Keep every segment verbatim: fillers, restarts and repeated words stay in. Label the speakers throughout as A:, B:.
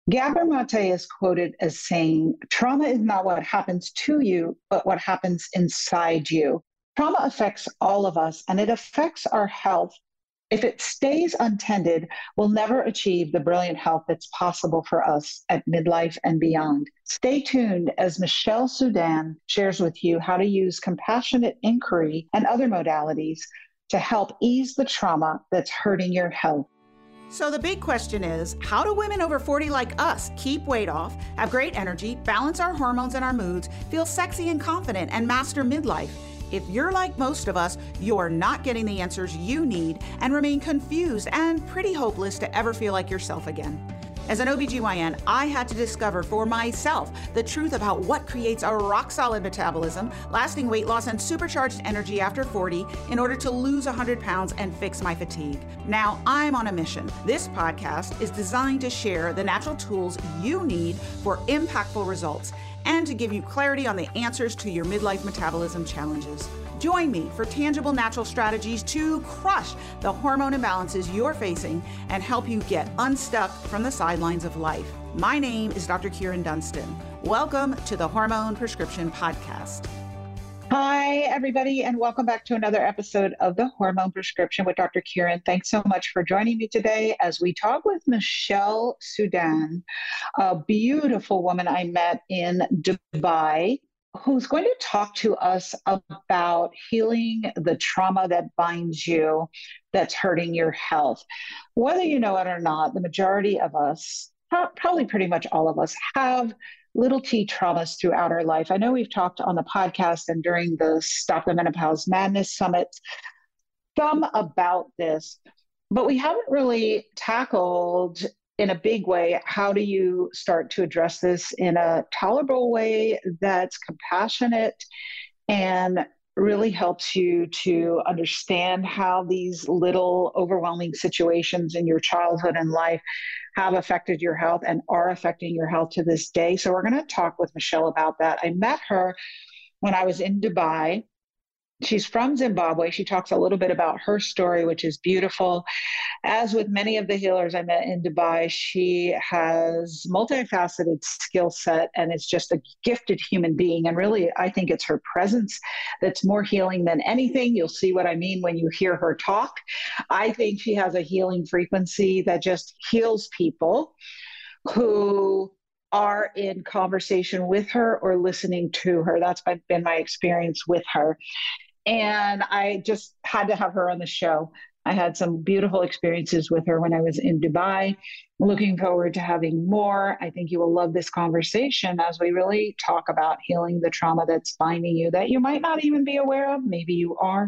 A: Gabor Mate is quoted as saying, trauma is not what happens to you, but what happens inside you. Trauma affects all of us and it affects our health. If it stays untended, we'll never achieve the brilliant health that's possible for us at midlife and beyond. Stay tuned as Michelle Sudan shares with you how to use compassionate inquiry and other modalities to help ease the trauma that's hurting your health.
B: So the big question is, how do women over forty like us keep weight off, have great energy, balance our hormones and our moods, feel sexy and confident, and master midlife? If you're like most of us, you're not getting the answers you need and remain confused and pretty hopeless to ever feel like yourself again. As an O B G Y N, I had to discover for myself the truth about what creates a rock-solid metabolism, lasting weight loss, and supercharged energy after forty in order to lose one hundred pounds and fix my fatigue. Now, I'm on a mission. This podcast is designed to share the natural tools you need for impactful results and to give you clarity on the answers to your midlife metabolism challenges. Join me for tangible natural strategies to crush the hormone imbalances you're facing and help you get unstuck from the sidelines of life. My name is Doctor Kyrin Dunston. Welcome to the Hormone Prescription Podcast.
A: Hi, everybody, and welcome back to another episode of the Hormone Prescription with Doctor Kyrin. Thanks so much for joining me today as we talk with Michelle Sudan, a beautiful woman I met in Dubai, who's going to talk to us about healing the trauma that binds you, that's hurting your health. Whether you know it or not, the majority of us, probably pretty much all of us, have little t traumas throughout our life. I know we've talked on the podcast and during the Stop the Menopause Madness Summit some about this, but we haven't really tackled in a big way, how do you start to address this in a tolerable way that's compassionate and really helps you to understand how these little overwhelming situations in your childhood and life have affected your health and are affecting your health to this day. So we're going to talk with Michelle about that. I met her when I was in Dubai. She's from Zimbabwe. She talks a little bit about her story, which is beautiful. As with many of the healers I met in Dubai, she has multifaceted skill set and is just a gifted human being. And really, I think it's her presence that's more healing than anything. You'll see what I mean when you hear her talk. I think she has a healing frequency that just heals people who are in conversation with her or listening to her. That's been my experience with her. And I just had to have her on the show. I had some beautiful experiences with her when I was in Dubai. Looking forward to having more. I think you will love this conversation as we really talk about healing the trauma that's binding you that you might not even be aware of. Maybe you are.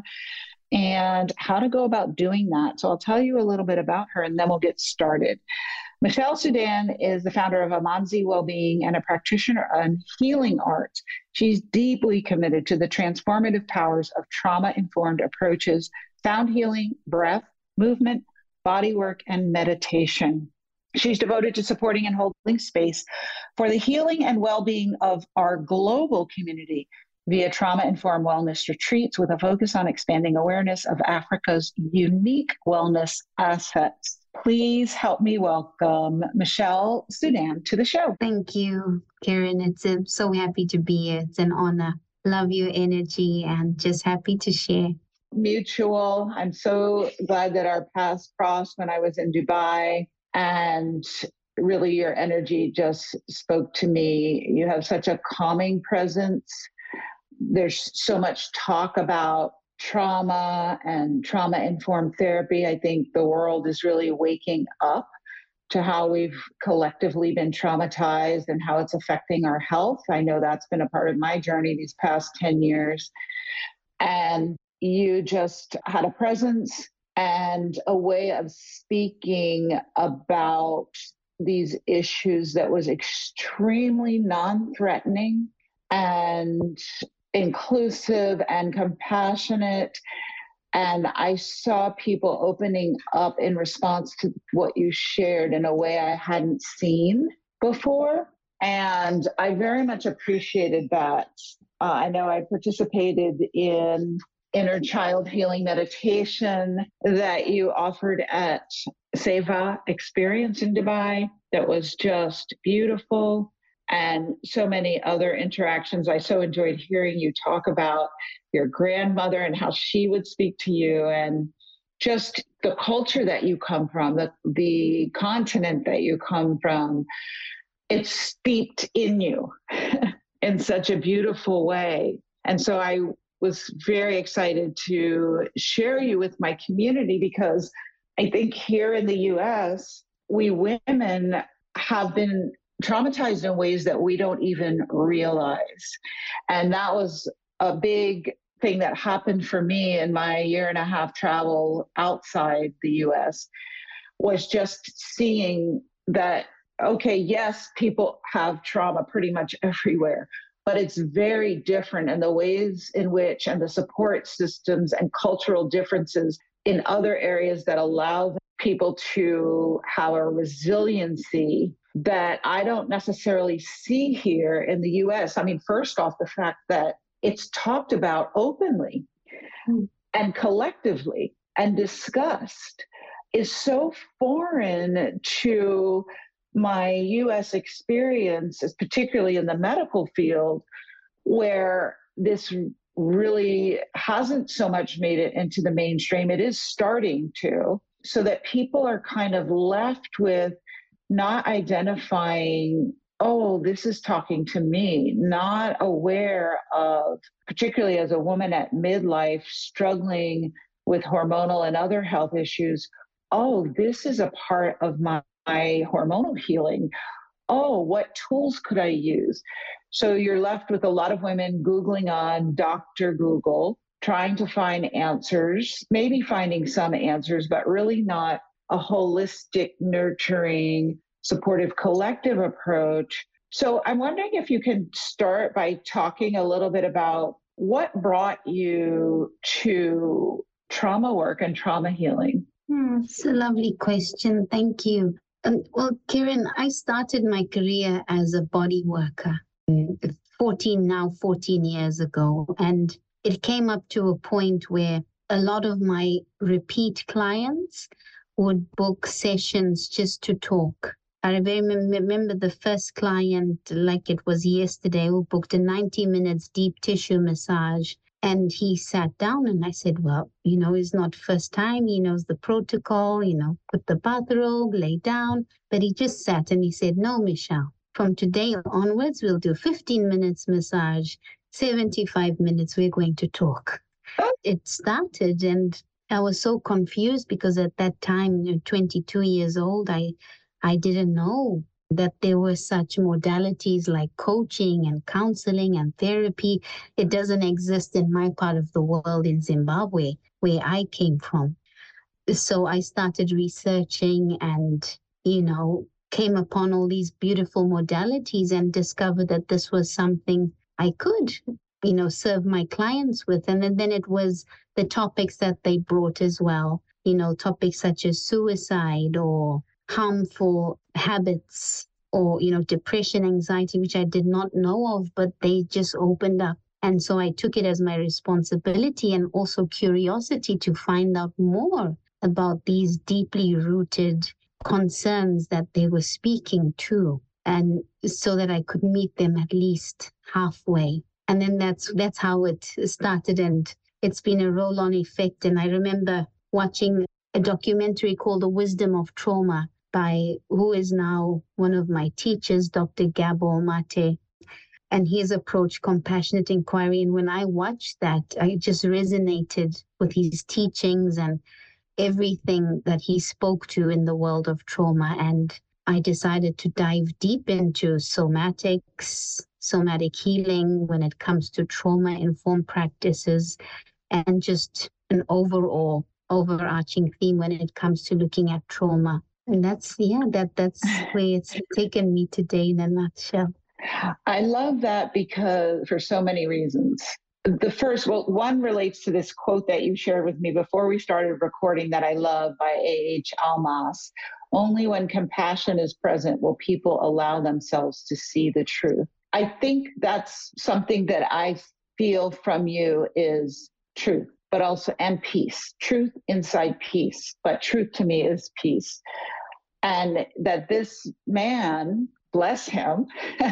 A: And how to go about doing that. So I'll tell you a little bit about her and then we'll get started. Michelle Sudan is the founder of Amanzi Wellbeing and a practitioner in healing arts. She's deeply committed to the transformative powers of trauma-informed approaches, sound healing, breath, movement, body work, and meditation. She's devoted to supporting and holding space for the healing and well-being of our global community via trauma-informed wellness retreats with a focus on expanding awareness of Africa's unique wellness assets. Please help me welcome Michelle Sudan to the show.
C: Thank you, Kyrin. It's I'm so happy to be here. It's an honor. Love your energy and just happy to share.
A: Mutual. I'm so glad that our paths crossed when I was in Dubai, and really your energy just spoke to me. You have such a calming presence. There's so much talk about trauma and trauma-informed therapy. I think the world is really waking up to how we've collectively been traumatized and how it's affecting our health. I know that's been a part of my journey these past ten years. And you just had a presence and a way of speaking about these issues that was extremely non-threatening and inclusive and compassionate. And I saw people opening up in response to what you shared in a way I hadn't seen before. And I very much appreciated that. Uh, I know I participated in inner child healing meditation that you offered at Seva Experience in Dubai that was just beautiful, and so many other interactions. I so enjoyed hearing you talk about your grandmother and how she would speak to you, and just the culture that you come from, the, the continent that you come from. It's steeped in you in such a beautiful way. And so I was very excited to share you with my community, because I think here in the U S, we women have been traumatized in ways that we don't even realize. And that was a big thing that happened for me in my year and a half travel outside the U S, was just seeing that, okay, yes, people have trauma pretty much everywhere, but it's very different in the ways in which, and the support systems and cultural differences in other areas that allow people to have a resiliency that I don't necessarily see here in the U S. I mean, first off, the fact that it's talked about openly mm. and collectively and discussed is so foreign to my U S experiences, particularly in the medical field, where this really hasn't so much made it into the mainstream. It is starting to, so that people are kind of left with not identifying, oh, this is talking to me, not aware of, particularly as a woman at midlife struggling with hormonal and other health issues, oh, this is a part of my, my hormonal healing. Oh, what tools could I use? So you're left with a lot of women Googling on Doctor Google, trying to find answers, maybe finding some answers, but really not a holistic, nurturing, supportive, collective approach. So I'm wondering if you can start by talking a little bit about what brought you to trauma work and trauma healing.
C: Hmm, it's a lovely question. Thank you. Um, well, Karen, I started my career as a body worker fourteen, now fourteen years ago. And it came up to a point where a lot of my repeat clients would book sessions just to talk. I remember the first client, like it was yesterday, who booked a ninety minutes deep tissue massage. And he sat down and I said, well, you know, it's not first time. He knows the protocol, you know, put the bathrobe, lay down. But he just sat and he said, no, Michelle, from today onwards, we'll do fifteen minutes massage, seventy-five minutes, we're going to talk. It started and I was so confused because at that time, you know, twenty-two years old, I, I didn't know that there were such modalities like coaching and counseling and therapy. It doesn't exist in my part of the world in Zimbabwe, where I came from. So I started researching and, you know, came upon all these beautiful modalities and discovered that this was something I could, you know, serve my clients with. And then, then it was the topics that they brought as well, you know, topics such as suicide or harmful habits or, you know, depression, anxiety, which I did not know of, but they just opened up. And so I took it as my responsibility and also curiosity to find out more about these deeply rooted concerns that they were speaking to, and so that I could meet them at least halfway. And then that's that's how it started, and it's been a roll-on effect. And I remember watching a documentary called The Wisdom of Trauma by who is now one of my teachers, Doctor Gabor Mate, and his approach, compassionate inquiry. And when I watched that, I just resonated with his teachings and everything that he spoke to in the world of trauma. And I decided to dive deep into somatics, somatic healing when it comes to trauma-informed practices, and just an overall overarching theme when it comes to looking at trauma. And that's, yeah, that that's where it's taken me today in a nutshell.
A: I love that because for so many reasons. The first, well, one relates to this quote that you shared with me before we started recording that I love by A H Almas. Only when compassion is present will people allow themselves to see the truth. I think that's something that I feel from you is truth. but also, and peace, truth inside peace. But truth to me is peace. And that this man, bless him,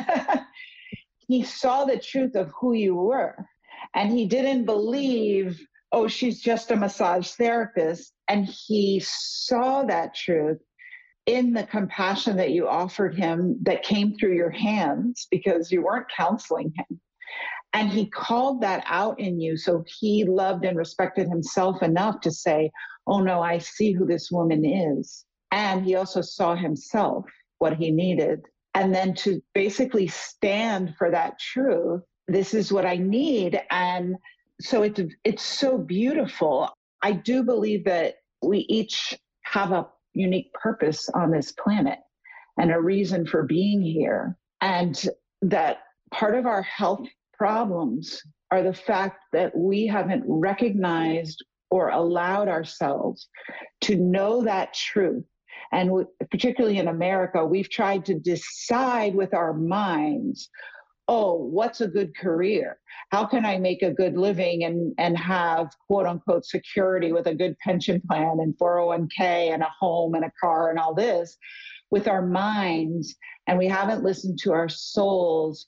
A: he saw the truth of who you were. And he didn't believe, oh, she's just a massage therapist. And he saw that truth in the compassion that you offered him that came through your hands because you weren't counseling him. And he called that out in you. So he loved and respected himself enough to say, oh no, I see who this woman is. And he also saw himself, what he needed. And then to basically stand for that truth, this is what I need. And so it's, it's so beautiful. I do believe that we each have a unique purpose on this planet and a reason for being here. And that part of our health problems are the fact that we haven't recognized or allowed ourselves to know that truth. And w- particularly in America, we've tried to decide with our minds, oh, what's a good career? How can I make a good living and, and have quote unquote security with a good pension plan and four oh one k and a home and a car and all this with our minds. And we haven't listened to our souls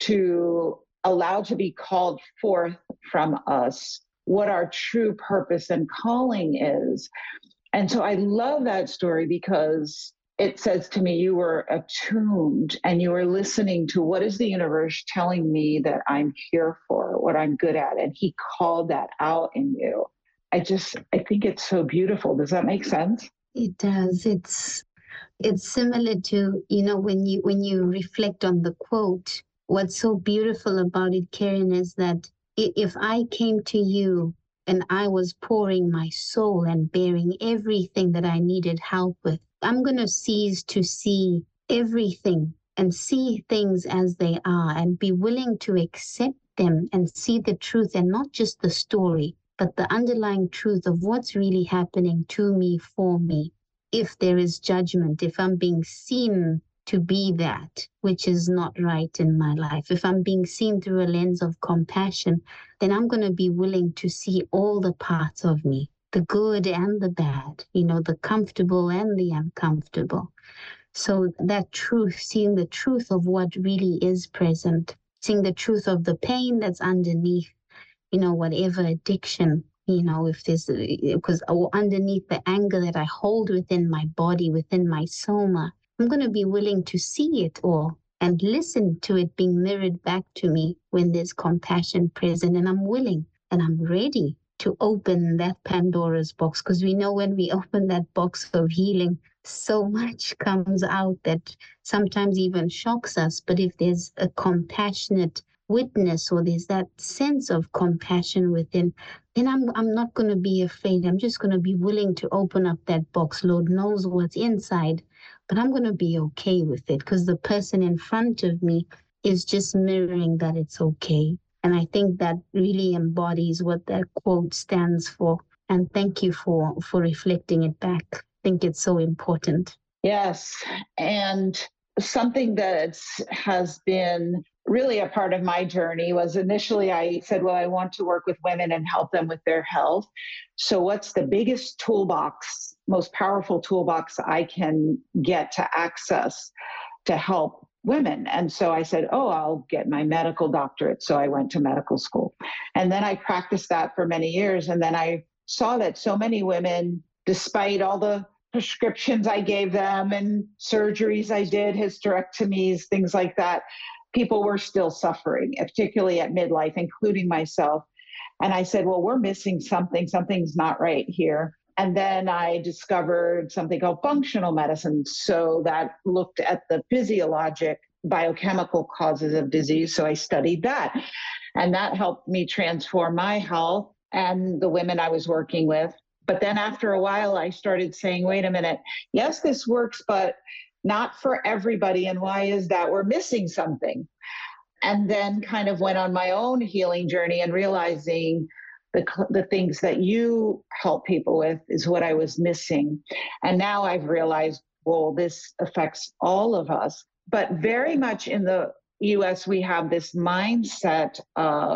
A: to allow to be called forth from us what our true purpose and calling is. And so I love that story because it says to me, you were attuned and you were listening to what is the universe telling me that I'm here for, what I'm good at. And he called that out in you. I just, I think it's so beautiful. Does that make sense?
C: It does. It's, it's similar to, you know, when you, when you reflect on the quote, what's so beautiful about it, Karen, is that if I came to you and I was pouring my soul and bearing everything that I needed help with, I'm going to cease to see everything and see things as they are and be willing to accept them and see the truth and not just the story, but the underlying truth of what's really happening to me, for me. If there is judgment, if I'm being seen to be that which is not right in my life, if I'm being seen through a lens of compassion, then I'm going to be willing to see all the parts of me, the good and the bad, you know, the comfortable and the uncomfortable. So that truth, seeing the truth of what really is present, seeing the truth of the pain that's underneath, you know, whatever addiction, you know, if there's, because underneath the anger that I hold within my body, within my soma, I'm going to be willing to see it all and listen to it being mirrored back to me when there's compassion present. And I'm willing and I'm ready to open that Pandora's box, because we know when we open that box of healing, so much comes out that sometimes even shocks us. But if there's a compassionate witness or there's that sense of compassion within, then I'm I'm not going to be afraid. I'm just going to be willing to open up that box. Lord knows what's inside, but I'm going to be okay with it because the person in front of me is just mirroring that it's okay. And I think that really embodies what that quote stands for. And thank you for, for reflecting it back. I think it's so important.
A: Yes. And something that has been really a part of my journey was initially I said, well, I want to work with women and help them with their health. So what's the biggest toolbox, most powerful toolbox I can get to access to help women? And so I said, oh, I'll get my medical doctorate. So I went to medical school. And then I practiced that for many years. And then I saw that so many women, despite all the prescriptions I gave them and surgeries I did, hysterectomies, things like that, people were still suffering, particularly at midlife, including myself. And I said, well, we're missing something. Something's not right here. And then I discovered something called functional medicine. So that looked at the physiologic, biochemical causes of disease. So I studied that. And that helped me transform my health and the women I was working with. But then after a while, I started saying, wait a minute, yes, this works, but not for everybody. And why is that? We're missing something. And then kind of went on my own healing journey and realizing the, the things that you help people with is what I was missing. And now I've realized, well, this affects all of us. But very much in the U S, we have this mindset of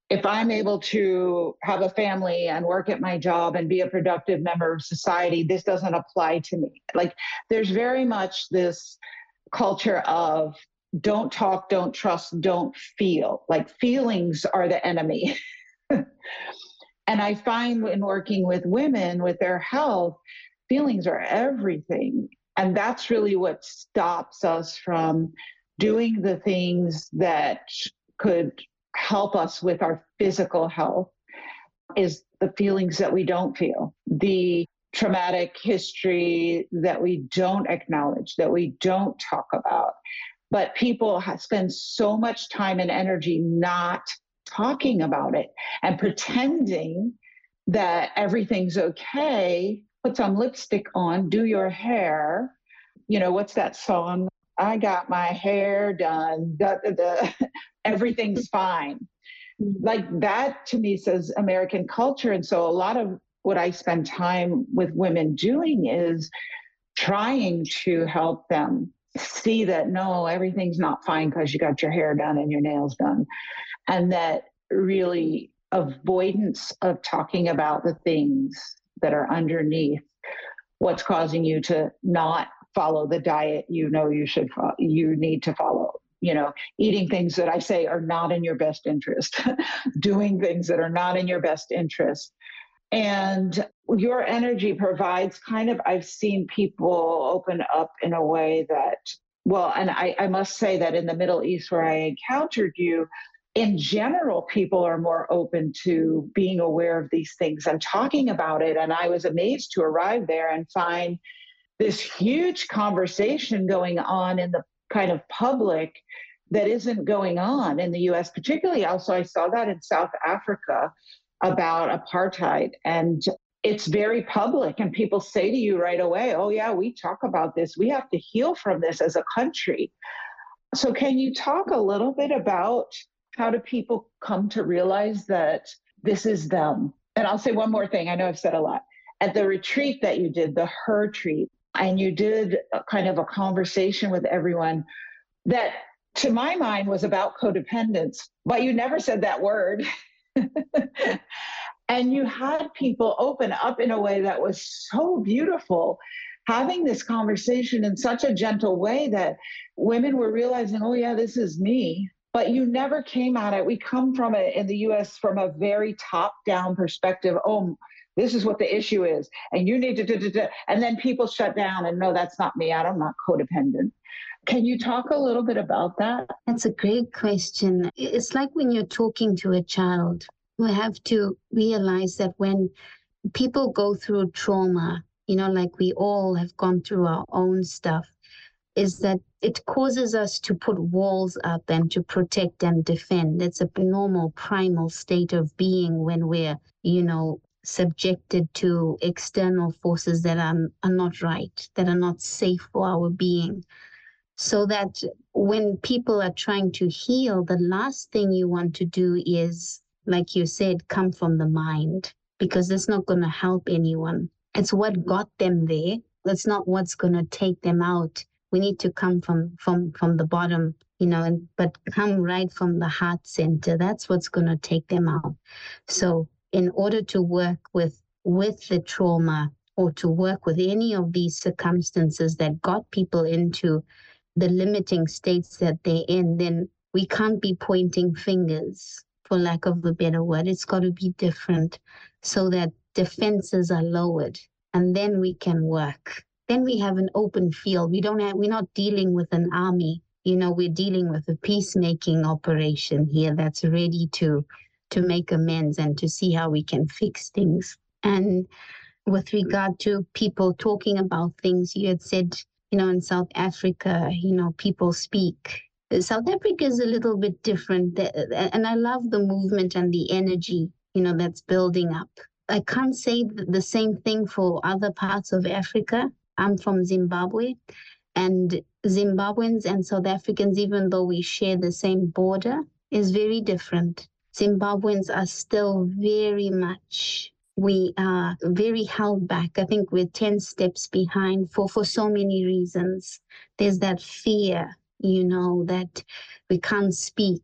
A: if I'm able to have a family and work at my job and be a productive member of society, this doesn't apply to me. Like there's very much this culture of don't talk, don't trust, don't feel. Like feelings are the enemy. And I find in working with women with their health, feelings are everything. And that's really what stops us from doing the things that could help us with our physical health, is the feelings that we don't feel, the traumatic history that we don't acknowledge, that we don't talk about. But people spend so much time and energy not talking about it and pretending that everything's okay. Put some lipstick on, do your hair. You know, what's that song? I got my hair done. Da, da, da. Everything's fine. Like that to me says American culture. And so a lot of what I spend time with women doing is trying to help them see that, no, everything's not fine because you got your hair done and your nails done. And that really avoidance of talking about the things that are underneath what's causing you to not follow the diet you know you should follow, you need to follow. You know, eating things that I say are not in your best interest, doing things that are not in your best interest. And your energy provides kind of, I've seen people open up in a way that, well, and I, I must say that in the Middle East where I encountered you, in general, people are more open to being aware of these things and talking about it. And I was amazed to arrive there and find this huge conversation going on in the kind of public that isn't going on in the U S, particularly. Also, I saw that in South Africa about apartheid. And it's very public. And people say to you right away, oh, yeah, we talk about this. We have to heal from this as a country. So can you talk a little bit about how do people come to realize that this is them? And I'll say one more thing. I know I've said a lot. At the retreat that you did, the Her Treat, and you did a kind of a conversation with everyone that, to my mind, was about codependence, but you never said that word. And you had people open up in a way that was so beautiful, having this conversation in such a gentle way that women were realizing, oh, yeah, this is me. But you never came at it. We come from it in the U S from a very top-down perspective. Oh, this is what the issue is. And you need to, do, do, do. And then people shut down and no, that's not me. I'm not codependent. Can you talk a little bit about that?
C: That's a great question. It's like when you're talking to a child, we have to realize that when people go through trauma, you know, like we all have gone through our own stuff, is that it causes us to put walls up and to protect and defend. It's a normal primal state of being when we're, you know, subjected to external forces that are, are not right, that are not safe for our being. So that when people are trying to heal, the last thing you want to do is, like you said, come from the mind, because it's not going to help anyone. It's what got them there. That's not what's going to take them out. We need to come from, from, from the bottom, you know, and, but come right from the heart center. That's what's going to take them out. So in order to work with, with the trauma or to work with any of these circumstances that got people into the limiting states that they're in, then we can't be pointing fingers, for lack of a better word. It's got to be different so that defenses are lowered, and then we can work. Then we have an open field. We don't have, we're not dealing with an army. You know, we're dealing with a peacemaking operation here that's ready to, to make amends and to see how we can fix things. And with regard to people talking about things, you had said, you know, in South Africa, you know, people speak. South Africa is a little bit different. And I love the movement and the energy, you know, that's building up. I can't say the same thing for other parts of Africa. I'm from Zimbabwe, and Zimbabweans and South Africans, even though we share the same border, is very different. Zimbabweans are still very much, we are very held back. I think we're ten steps behind for, for so many reasons. There's that fear, you know, that we can't speak,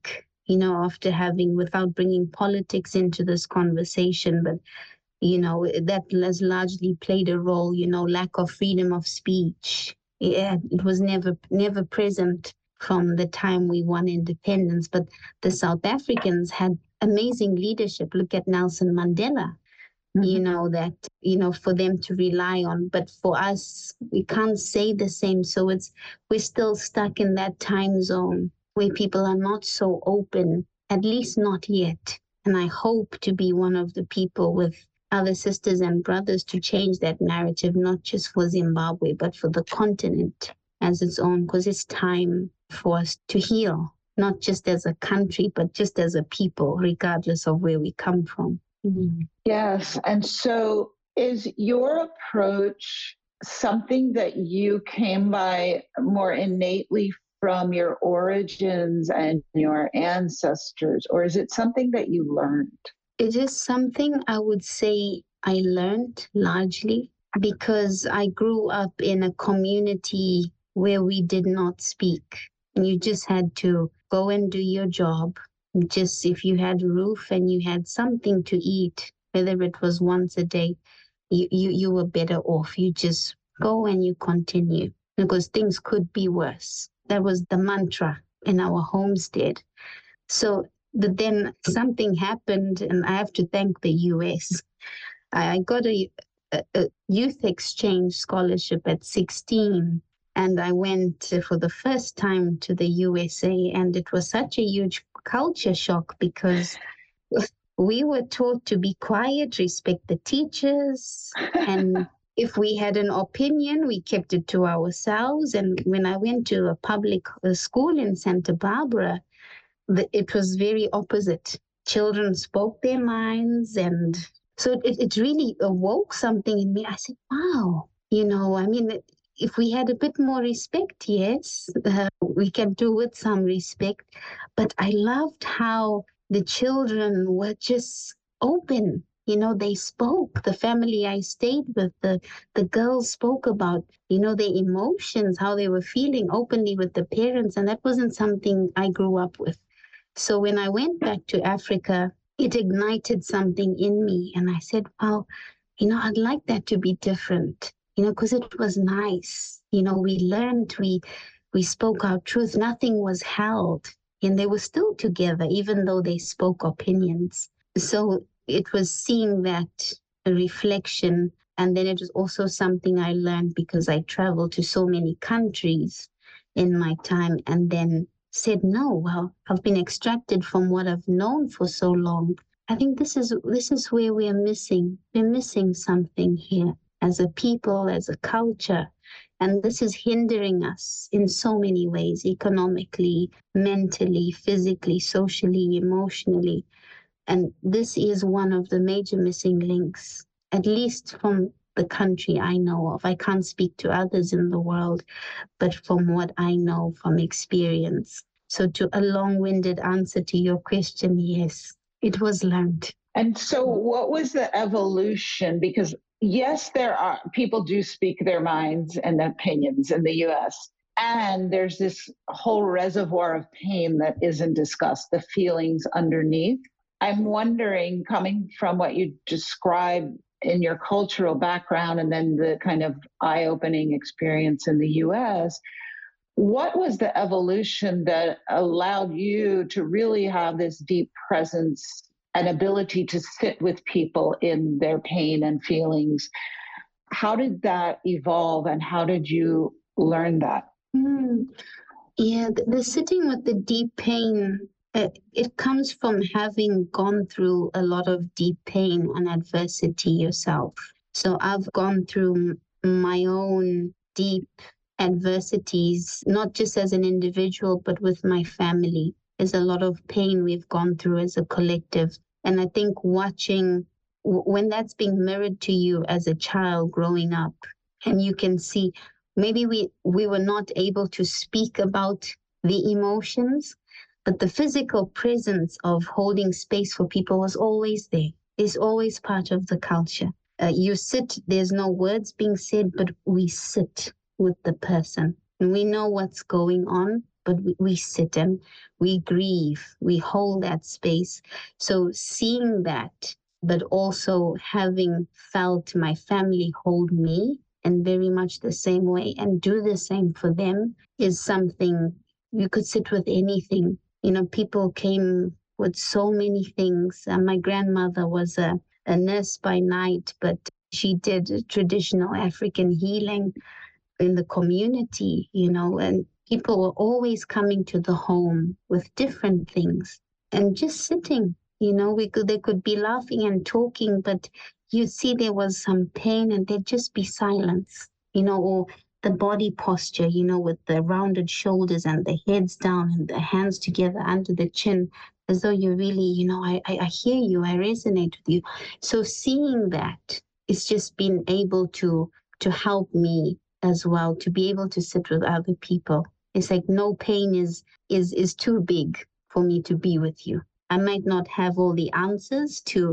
C: you know, after having, without bringing politics into this conversation, but, you know, that has largely played a role, you know, lack of freedom of speech. Yeah, it was never, never present from the time we won independence. But the South Africans had amazing leadership. Look at Nelson Mandela, mm-hmm. you know, that, you know, for them to rely on. But for us, we can't say the same. So it's, we're still stuck in that time zone where people are not so open, at least not yet. And I hope to be one of the people with other sisters and brothers to change that narrative, not just for Zimbabwe, but for the continent as its own, because it's time for us to heal, not just as a country, but just as a people, regardless of where we come from.
A: Mm-hmm. Yes. And so is your approach something that you came by more innately from your origins and your ancestors, or is it something that you learned?
C: It is something I would say I learned largely because I grew up in a community where we did not speak. You just had to go and do your job. Just if you had a roof and you had something to eat, whether it was once a day, you, you, you were better off. You just go and you continue because things could be worse. That was the mantra in our homestead. So but then something happened, and I have to thank the U S. I got a, a, a youth exchange scholarship at sixteen, and I went for the first time to the U S A, and it was such a huge culture shock because we were taught to be quiet, respect the teachers, and if we had an opinion, we kept it to ourselves. And when I went to a public school in Santa Barbara, it was very opposite. Children spoke their minds, and so it, it really awoke something in me. I said, wow, you know, I mean, if we had a bit more respect, yes, uh, we can do with some respect. But I loved how the children were just open. You know, they spoke. The family I stayed with, the, the girls spoke about, you know, their emotions, how they were feeling openly with the parents. And that wasn't something I grew up with. So when I went back to Africa, it ignited something in me. And I said, wow, you know, I'd like that to be different, you know, because it was nice. You know, we learned, we we spoke our truth. Nothing was held. And they were still together, even though they spoke opinions. So it was seeing that reflection. And then it was also something I learned because I traveled to so many countries in my time. And then said, no, well, I've been extracted from what I've known for so long. I think this is this is where we are missing. We're missing something here as a people, as a culture. And this is hindering us in so many ways, economically, mentally, physically, socially, emotionally. And this is one of the major missing links, at least from the country I know of. I can't speak to others in the world, but from what I know from experience. So to a long-winded answer to your question, yes, it was learned.
A: And so what was the evolution? Because yes, there are people do speak their minds and opinions in the U S. And there's this whole reservoir of pain that isn't discussed, the feelings underneath. I'm wondering, coming from what you described in your cultural background and then the kind of eye-opening experience in the U S, what was the evolution that allowed you to really have this deep presence and ability to sit with people in their pain and feelings? How did that evolve and how did you learn that?
C: Mm. Yeah, the, the sitting with the deep pain, it, it comes from having gone through a lot of deep pain and adversity yourself. So I've gone through my own deep adversities, not just as an individual, but with my family. There's a lot of pain we've gone through as a collective. And I think watching, w- when that's being mirrored to you as a child growing up, and you can see, maybe we, we were not able to speak about the emotions, but the physical presence of holding space for people was always there. It's always part of the culture. Uh, you sit, there's no words being said, but we sit with the person. And we know what's going on. but we, we sit and we grieve, we hold that space. So seeing that, but also having felt my family hold me in very much the same way and do the same for them is something. You could sit with anything. You know, people came with so many things. Uh, my grandmother was a, a nurse by night, but she did traditional African healing in the community, you know, and people were always coming to the home with different things and just sitting, you know, we could, they could be laughing and talking, but you see there was some pain and there'd just be silence, you know, or the body posture, you know, with the rounded shoulders and the heads down and the hands together under the chin, as though you're really, you know, I, I, I hear you, I resonate with you. So seeing that, it's just been able to to help me as well, to be able to sit with other people. It's like no pain is is is too big for me to be with you. I might not have all the answers to,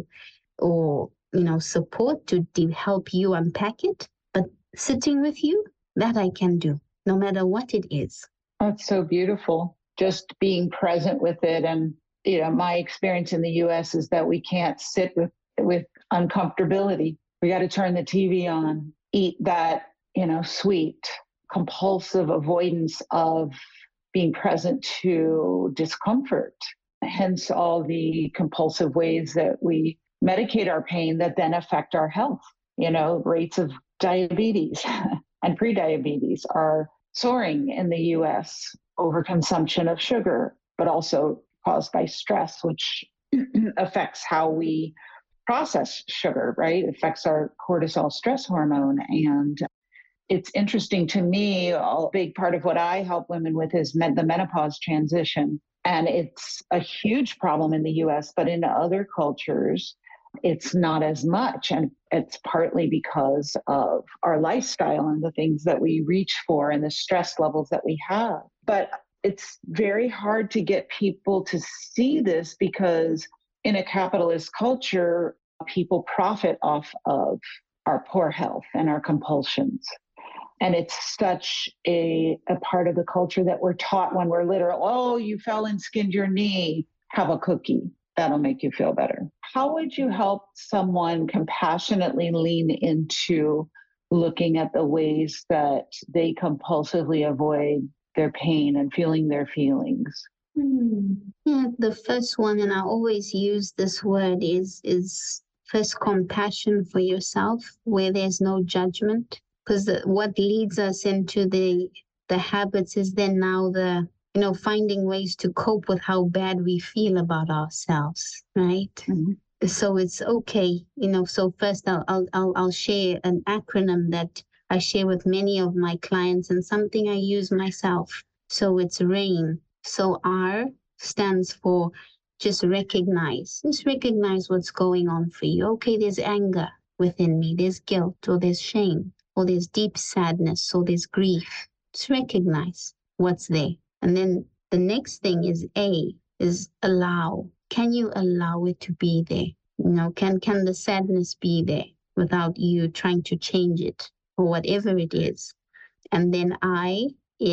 C: or, you know, support to de- help you unpack it, but sitting with you, that I can do, no matter what it is.
A: That's so beautiful. Just being present with it. And, you know, my experience in the U S is that we can't sit with, with uncomfortability. We got to turn the T V on, eat that, you know, sweet, compulsive avoidance of being present to discomfort. Hence all the compulsive ways that we medicate our pain that then affect our health. You know, rates of diabetes and prediabetes are soaring in the U S, overconsumption of sugar, but also caused by stress, which affects how we process sugar, right? It affects our cortisol stress hormone. And it's interesting to me, a big part of what I help women with is med- the menopause transition. And it's a huge problem in the U S, but in other cultures, it's not as much. And it's partly because of our lifestyle and the things that we reach for and the stress levels that we have. But it's very hard to get people to see this because in a capitalist culture, people profit off of our poor health and our compulsions. And it's such a, a part of the culture that we're taught when we're little, oh, you fell and skinned your knee, have a cookie. That'll make you feel better. How would you help someone compassionately lean into looking at the ways that they compulsively avoid their pain and feeling their feelings?
C: Hmm. Yeah, the first one, and I always use this word, is is first compassion for yourself, where there's no judgment. Because what leads us into the the habits is then now the, you know, finding ways to cope with how bad we feel about ourselves, right? Mm-hmm. So it's okay, you know. So first, I'll I'll I'll I'll share an acronym that I share with many of my clients and something I use myself. So it's RAIN. So R stands for just recognize. Just recognize what's going on for you. Okay, there's anger within me. There's guilt or there's shame or there's deep sadness or there's grief. Just recognize what's there. And then the next thing is A, is allow. Can you allow it to be there? You know, can, can the sadness be there without you trying to change it or whatever it is? And then I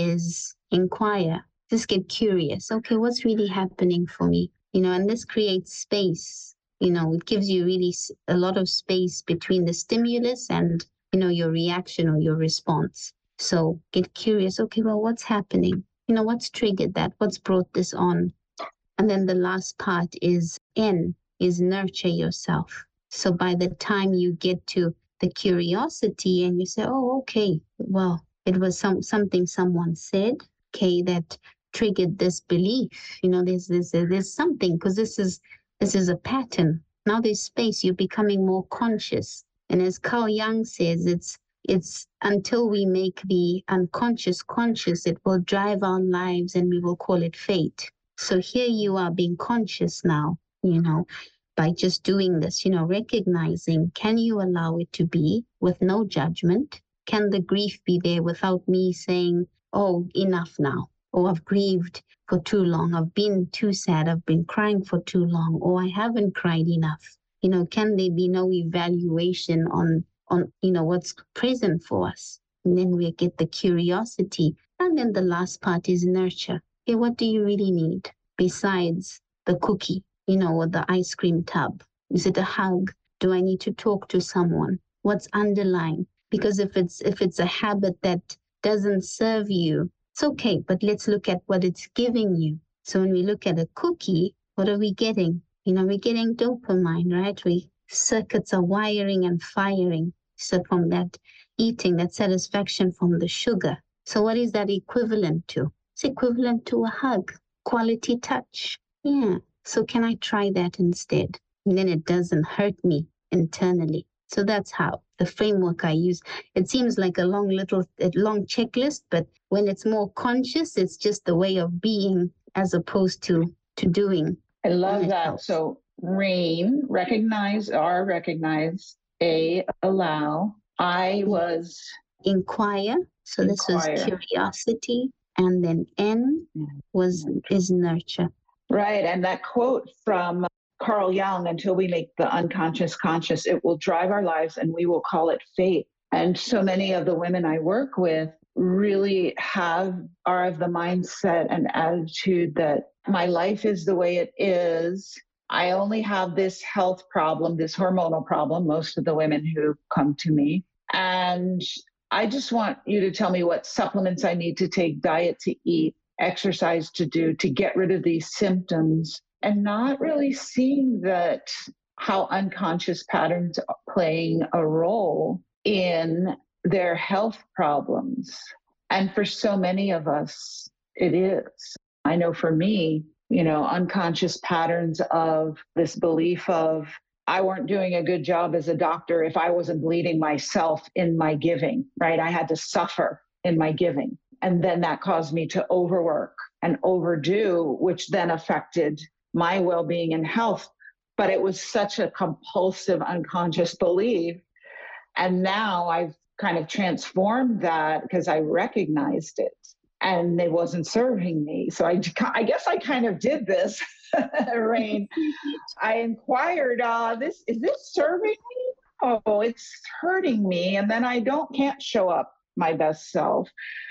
C: is inquire. Just get curious. Okay, what's really happening for me? You know, and this creates space. You know, it gives you really a lot of space between the stimulus and, you know, your reaction or your response. So get curious. Okay, well, what's happening? You know, what's triggered that? What's brought this on? And then the last part is N, is nurture yourself. So by the time you get to the curiosity and you say, oh, okay, well, it was some something someone said, okay, that triggered this belief. You know, there's there's there's something, because this is this is a pattern. Now there's space. You're becoming more conscious. And as Carl Jung says, it's it's until we make the unconscious conscious, it will drive our lives, and we will call it fate. So here you are being conscious now, you know, by just doing this, you know, recognizing, can you allow it to be with no judgment? Can the grief be there without me saying, oh, enough now, or I've grieved for too long, I've been too sad, I've been crying for too long, or I haven't cried enough? You know, can there be no evaluation on, on you know, what's present for us? And then we get the curiosity. And then the last part is nurture. Okay, what do you really need besides the cookie, you know, or the ice cream tub? Is it a hug? Do I need to talk to someone? What's underlying? Because if it's if it's a habit that doesn't serve you, it's okay, but let's look at what it's giving you. So when we look at a cookie, what are we getting? You know, we're getting dopamine, right? We circuits are wiring and firing. So from that eating, that satisfaction from the sugar. So what is that equivalent to? It's equivalent to a hug, quality touch. Yeah. So can I try that instead? And then it doesn't hurt me internally. So that's how the framework I use. It seems like a long little, a long checklist, but when it's more conscious, it's just the way of being as opposed to, to doing.
A: I love that. Helps. So RAIN, recognize, R, recognize, A, allow. I was
C: inquire. So inquire. This was curiosity. And then N was is nurture.
A: Right. And that quote from Carl Jung, until we make the unconscious conscious, it will drive our lives and we will call it fate. And so many of the women I work with really have, are of the mindset and attitude that my life is the way it is. I only have this health problem, this hormonal problem, most of the women who come to me. And I just want you to tell me what supplements I need to take, diet to eat, exercise to do to get rid of these symptoms, and not really seeing that how unconscious patterns are playing a role in their health problems. And for so many of us, it is. I know for me, you know, unconscious patterns of this belief of I weren't doing a good job as a doctor if I wasn't bleeding myself in my giving, right? I had to suffer in my giving. And then that caused me to overwork and overdo, which then affected my well-being and health. But it was such a compulsive, unconscious belief. And now I've kind of transformed that because I recognized it and it wasn't serving me. So I, I guess I kind of did this, Rain. I inquired, uh, this, is this serving me? Oh, it's hurting me. And then I don't, can't show up my best self.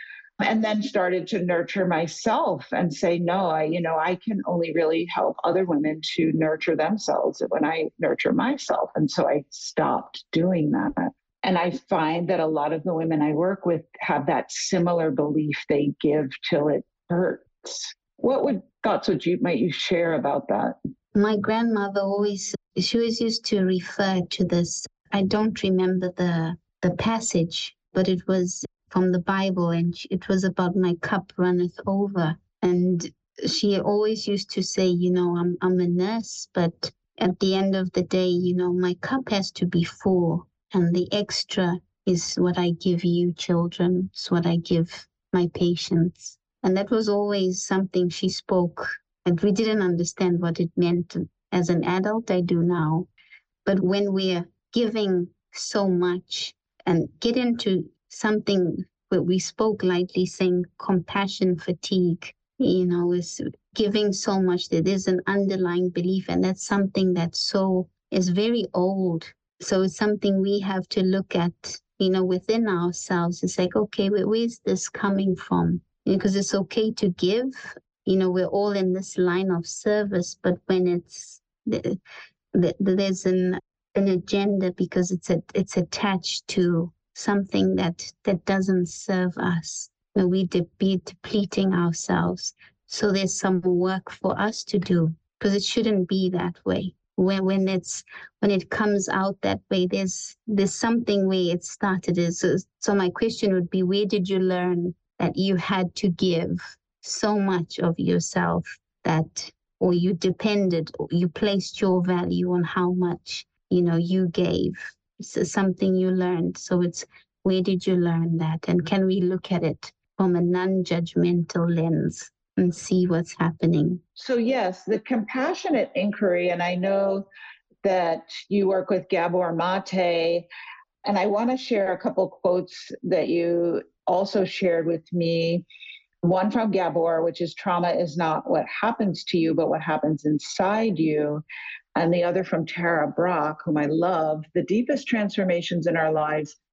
A: And then started to nurture myself and say, no, I, you know, I can only really help other women to nurture themselves when I nurture myself. And so I stopped doing that. And I find that a lot of the women I work with have that similar belief. They give till it hurts. What would thoughts would you might you share about that?
C: My grandmother always, she always used to refer to this. I don't remember the the passage, but it was from the Bible, and it was about my cup runneth over. And she always used to say, you know, I'm I'm a nurse, but at the end of the day, you know, my cup has to be full. And the extra is what I give you, children. It's what I give my patients. And that was always something she spoke. And we didn't understand what it meant as an adult. I do now. But when we're giving so much and get into something where we spoke lightly, saying compassion fatigue, you know, is giving so much that there's an underlying belief. And that's something that so is very old. So it's something we have to look at, you know, within ourselves. It's like, okay, where, where's this coming from? Because it's okay to give. You know, we're all in this line of service, but when it's the, the, there's an an agenda because it's a, it's attached to something that that doesn't serve us, and we de- be depleting ourselves. So there's some work for us to do because it shouldn't be that way. When when it's when it comes out that way, there's there's something where it started. Is so my question would be, where did you learn that you had to give so much of yourself that, or you depended, or you placed your value on how much, you know, you gave? It's something you learned. So it's, where did you learn that? And can we look at it from a non-judgmental lens and see what's happening?
A: So yes, the compassionate inquiry, and I know that you work with Gabor Mate, and I want to share a couple quotes that you also shared with me. One from Gabor, which is trauma is not what happens to you, but what happens inside you. And the other from Tara Brach, whom I love, the deepest transformations in our lives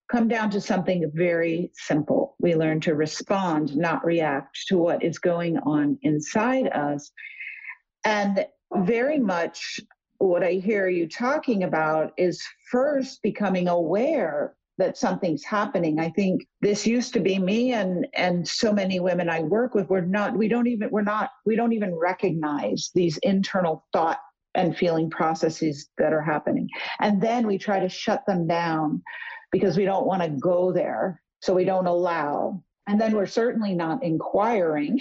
A: come down to something very simple. We learn to respond, not react to what is going on inside us. And very much what I hear you talking about is first becoming aware that something's happening. I think this used to be me and and so many women I work with. We're not, we don't even, we're not, we don't even recognize these internal thought and feeling processes that are happening. And then we try to shut them down because we don't want to go there. So we don't allow. And then we're certainly not inquiring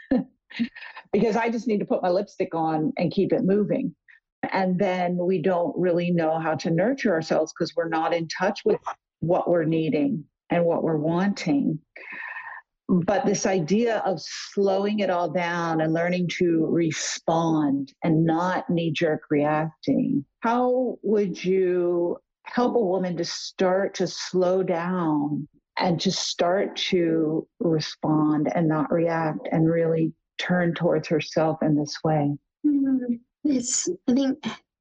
A: because I just need to put my lipstick on and keep it moving. And then we don't really know how to nurture ourselves because we're not in touch with what we're needing and what we're wanting. But this idea of slowing it all down and learning to respond and not knee-jerk reacting, how would you help a woman to start to slow down and to start to respond and not react and really turn towards herself in this way?
C: Mm-hmm. It's, I think,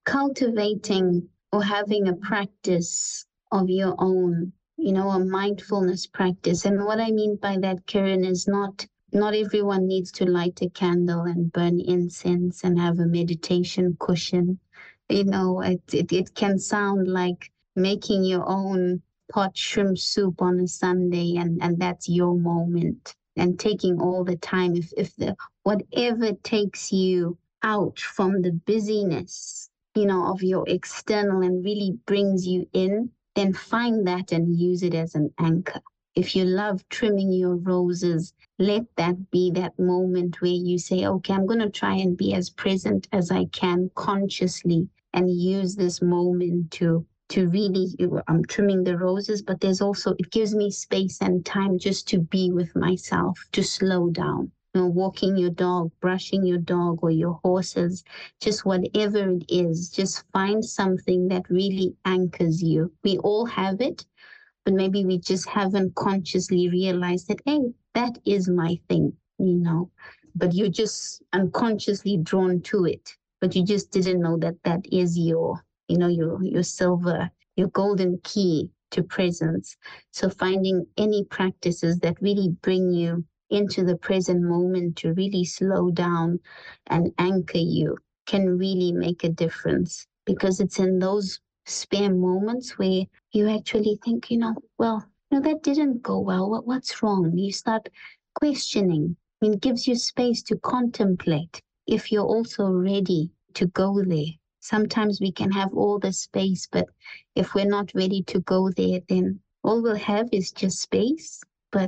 C: cultivating or having a practice of your own, you know, a mindfulness practice. And what I mean by that, Karen, is not not everyone needs to light a candle and burn incense and have a meditation cushion. You know, it it, it can sound like making your own pot shrimp soup on a Sunday, and, and that's your moment. And taking all the time, if if the whatever takes you out from the busyness, you know, of your external and really brings you in, then find that and use it as an anchor. If you love trimming your roses, let that be that moment where you say, okay, I'm going to try and be as present as I can consciously and use this moment to to really, I'm trimming the roses, but there's also, it gives me space and time just to be with myself, to slow down. You know, walking your dog, brushing your dog or your horses, just whatever it is, just find something that really anchors you. We all have it, but maybe we just haven't consciously realized that, hey, that is my thing, you know, but you're just unconsciously drawn to it, but you just didn't know that that is your, you know, your, your silver, your golden key to presence. So finding any practices that really bring you into the present moment to really slow down and anchor you can really make a difference, because it's in those spare moments where you actually think, you know, well, no, that didn't go well. What, what's wrong? You start questioning. I mean, it gives you space to contemplate if you're also ready to go there. Sometimes we can have all the space, but if we're not ready to go there, then all we'll have is just space. But,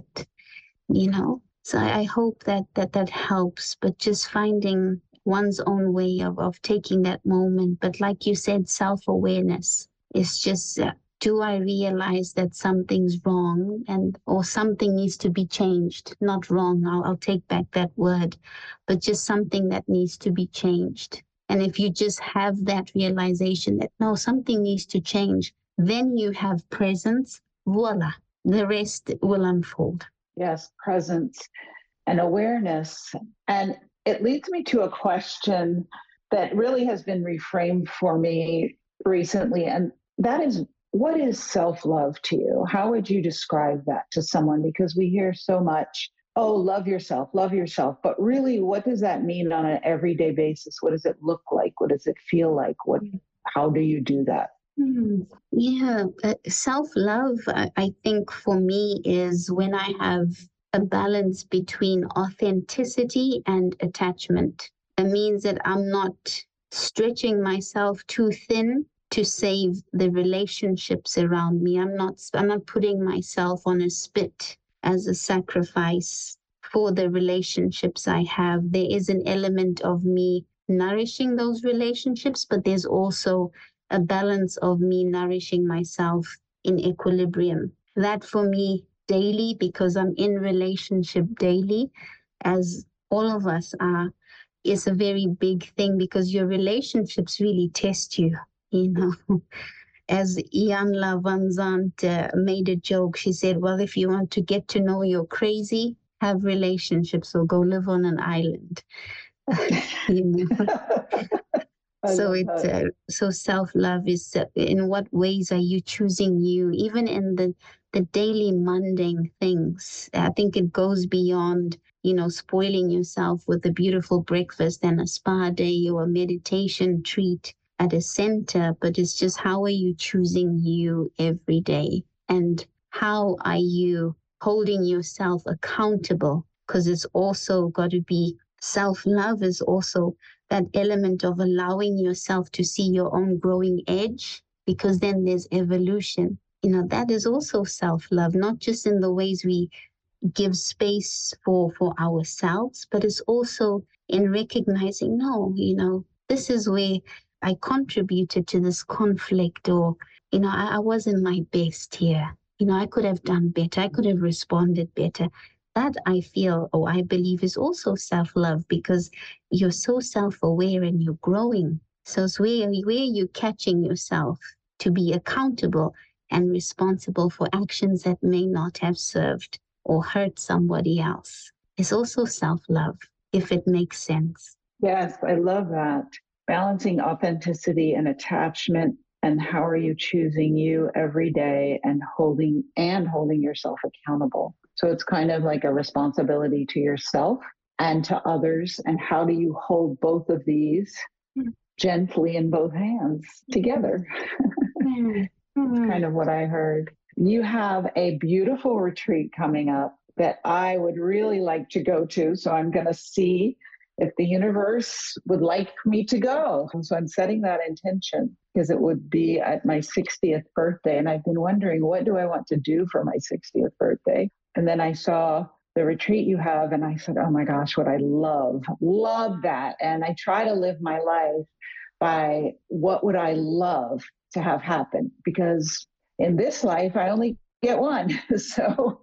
C: you know, so I hope that that, that helps, but just finding one's own way of, of taking that moment. But like you said, self-awareness is just, uh, do I realize that something's wrong and or something needs to be changed? Not wrong, I'll, I'll take back that word, but just something that needs to be changed. And if you just have that realization that, no, something needs to change, then you have presence, voila, the rest will unfold.
A: Yes, presence and awareness. And it leads me to a question that really has been reframed for me recently. And that is, what is self-love to you? How would you describe that to someone? Because we hear so much, oh, love yourself, love yourself. But really, what does that mean on an everyday basis? What does it look like? What does it feel like? What, how do you do that?
C: Hmm. Yeah, uh, self-love, I, I think for me is when I have a balance between authenticity and attachment. It means that I'm not stretching myself too thin to save the relationships around me. I'm not, I'm not putting myself on a spit as a sacrifice for the relationships I have. There is an element of me nourishing those relationships, but there's also a balance of me nourishing myself in equilibrium. That for me daily, because I'm in relationship daily, as all of us are, is a very big thing, because your relationships really test you, you know. As Iyanla Vanzant uh, made a joke, she said, well, if you want to get to know you're crazy, have relationships or go live on an island. You know. So it uh, so self-love is uh, in what ways are you choosing you, even in the the daily mundane things. I think it goes beyond, you know, spoiling yourself with a beautiful breakfast and a spa day or a meditation treat at a center, but it's just how are you choosing you every day? And how are you holding yourself accountable? Because it's also got to be self-love is also that element of allowing yourself to see your own growing edge, because then there's evolution. You know, that is also self-love, not just in the ways we give space for, for ourselves, but it's also in recognizing, no, you know, this is where I contributed to this conflict, or, you know, I, I wasn't my best here. You know, I could have done better. I could have responded better. That I feel, or I believe, is also self-love, because you're so self-aware and you're growing. So it's where, where you're catching yourself to be accountable and responsible for actions that may not have served or hurt somebody else. It's also self-love, if it makes sense.
A: Yes, I love that. Balancing authenticity and attachment, and how are you choosing you every day, and holding and holding yourself accountable. So it's kind of like a responsibility to yourself and to others. And how do you hold both of these mm. gently in both hands together? Mm. That's kind of what I heard. You have a beautiful retreat coming up that I would really like to go to. So I'm going to see if the universe would like me to go. So I'm setting that intention, because it would be at my sixtieth birthday. And I've been wondering, what do I want to do for my sixtieth birthday? And then I saw the retreat you have, and I said, oh my gosh, what I love, love that. And I try to live my life by what would I love to have happen, because in this life, I only get one. So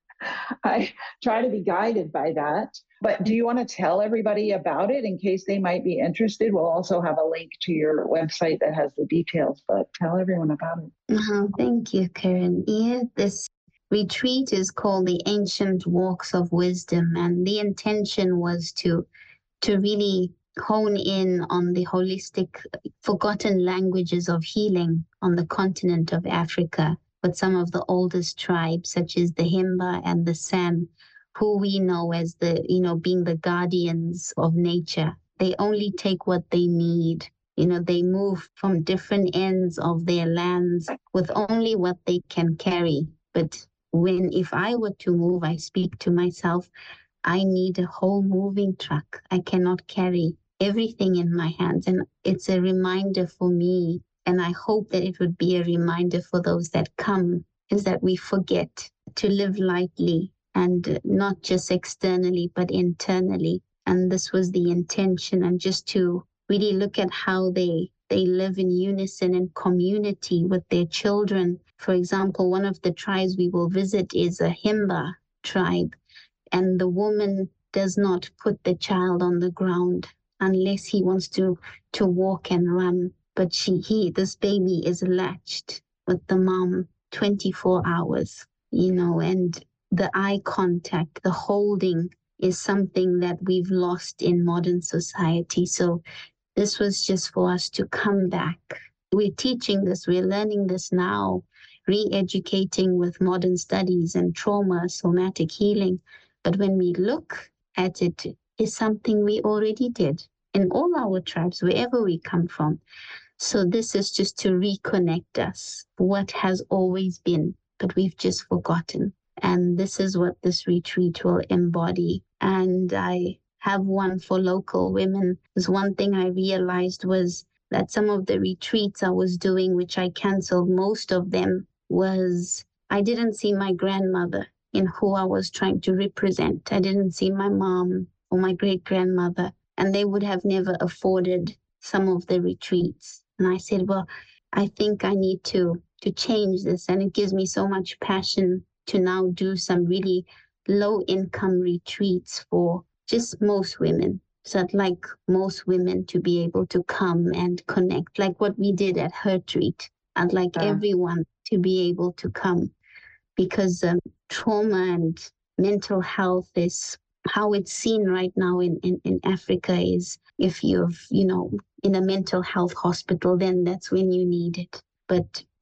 A: I try to be guided by that. But do you want to tell everybody about it in case they might be interested? We'll also have a link to your website that has the details, but tell everyone about it.
C: Oh, thank you, Karen. Yeah, this retreat is called the Ancient Walks of Wisdom, and the intention was to to really hone in on the holistic, forgotten languages of healing on the continent of Africa, with some of the oldest tribes, such as the Himba and the San, who we know as the, you know, being the guardians of nature. They only take what they need. You know, they move from different ends of their lands with only what they can carry. But when, if I were to move, I speak to myself, I need a whole moving truck. I cannot carry everything in my hands. And it's a reminder for me, and I hope that it would be a reminder for those that come, is that we forget to live lightly, and not just externally, but internally. And this was the intention, and just to really look at how they they live in unison and community with their children. For example, one of the tribes we will visit is a Himba tribe, and the woman does not put the child on the ground unless he wants to, to walk and run. But she, he, this baby is latched with the mom twenty-four hours, you know, and the eye contact, the holding is something that we've lost in modern society. So this was just for us to come back. We're teaching this, we're learning this now, re-educating with modern studies and trauma, somatic healing. But when we look at it, it's something we already did in all our tribes, wherever we come from. So this is just to reconnect us, what has always been, but we've just forgotten. And this is what this retreat will embody. And I have one for local women. There's one thing I realized was that some of the retreats I was doing, which I canceled, most of them, was I didn't see my grandmother in who I was trying to represent. I didn't see my mom or my great-grandmother, and they would have never afforded some of the retreats. And I said, well, I think I need to, to change this. And it gives me so much passion to now do some really low-income retreats for just most women. So I'd like most women to be able to come and connect, like what we did at Her Treat. I'd like uh. everyone to be able to come, because um, trauma and mental health is how it's seen right now in, in, in Africa is if you're, you know, in a mental health hospital, then that's when you need it. But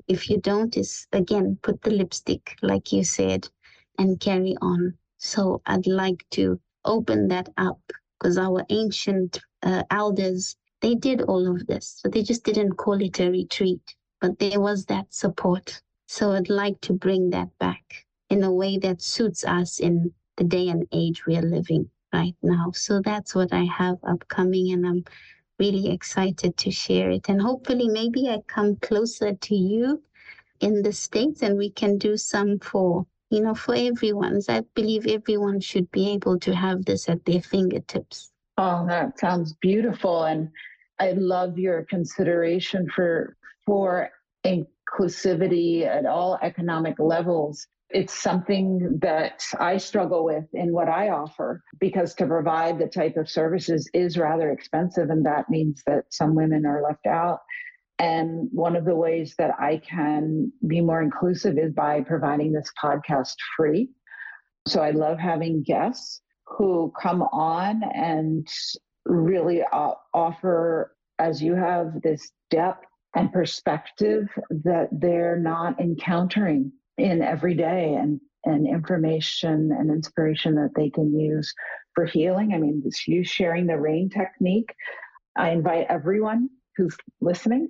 C: if you don't, is again, put the lipstick, like you said, and carry on. So I'd like to open that up because our ancient uh, elders, they did all of this. So they just didn't call it a retreat, but there was that support. So I'd like to bring that back in a way that suits us in the day and age we are living right now. So that's what I have upcoming, and I'm really excited to share it. And hopefully maybe I come closer to you in the States and we can do some for, you know, for everyone. I believe everyone should be able to have this at their fingertips.
A: Oh, that sounds beautiful. And I love your consideration for, for inclusivity at all economic levels. It's something that I struggle with in what I offer, because to provide the type of services is rather expensive, and that means that some women are left out. And one of the ways that I can be more inclusive is by providing this podcast free. So I love having guests who come on and really uh, offer, as you have, this depth and perspective that they're not encountering in every day, and, and information and inspiration that they can use for healing. I mean, this you sharing the RAIN technique. I invite everyone who's listening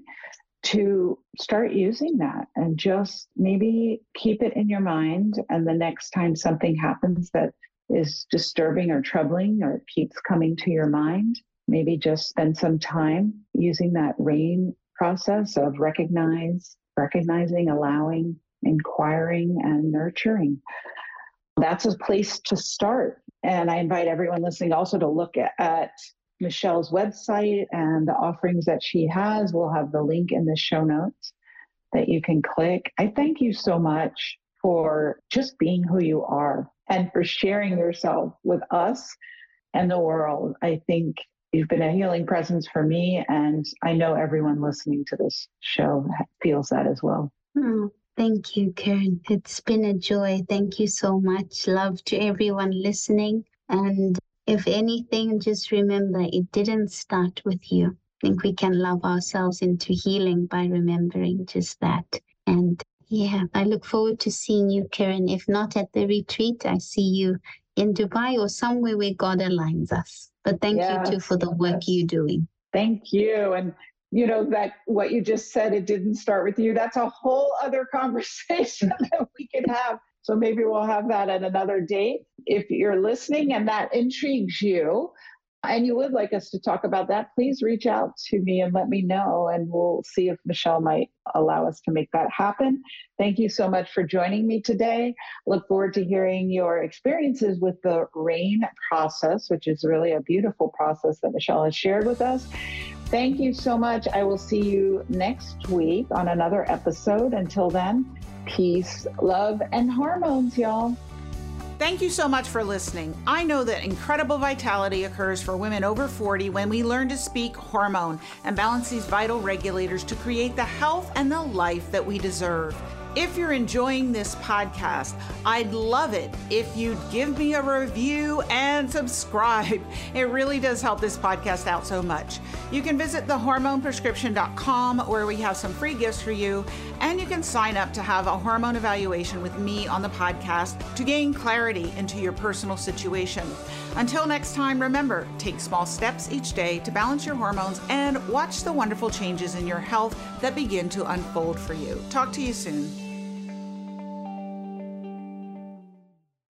A: to start using that and just maybe keep it in your mind. And the next time something happens that is disturbing or troubling or keeps coming to your mind, maybe just spend some time using that RAIN process of recognize, recognizing, allowing, inquiring, and nurturing. That's a place to start. And I invite everyone listening also to look at, at Michelle's website and the offerings that she has. We'll have the link in the show notes that you can click. I thank you so much for just being who you are and for sharing yourself with us and the world. I think you've been a healing presence for me, and I know everyone listening to this show feels that as well.
C: Oh, thank you, Karen. It's been a joy. Thank you so much. Love to everyone listening. And if anything, just remember, it didn't start with you. I think we can love ourselves into healing by remembering just that. And yeah, I look forward to seeing you, Karen. If not at the retreat, I see you in Dubai or somewhere where God aligns us. But thank yes, you too for the work yes. you're doing.
A: Thank you. And you know, that what you just said, it didn't start with you. That's a whole other conversation that we could have. So maybe we'll have that at another date. If you're listening and that intrigues you, and you would like us to talk about that, please reach out to me and let me know, and we'll see if Michelle might allow us to make that happen. Thank you so much for joining me today. Look forward to hearing your experiences with the RAIN process, which is really a beautiful process that Michelle has shared with us. Thank you so much. I will see you next week on another episode. Until then, peace, love, and hormones, y'all.
B: Thank you so much for listening. I know that incredible vitality occurs for women over forty when we learn to speak hormone and balance these vital regulators to create the health and the life that we deserve. If you're enjoying this podcast, I'd love it if you'd give me a review and subscribe. It really does help this podcast out so much. You can visit the hormone prescription dot com where we have some free gifts for you, and you can sign up to have a hormone evaluation with me on the podcast to gain clarity into your personal situation. Until next time, remember, take small steps each day to balance your hormones and watch the wonderful changes in your health that begin to unfold for you. Talk to you soon.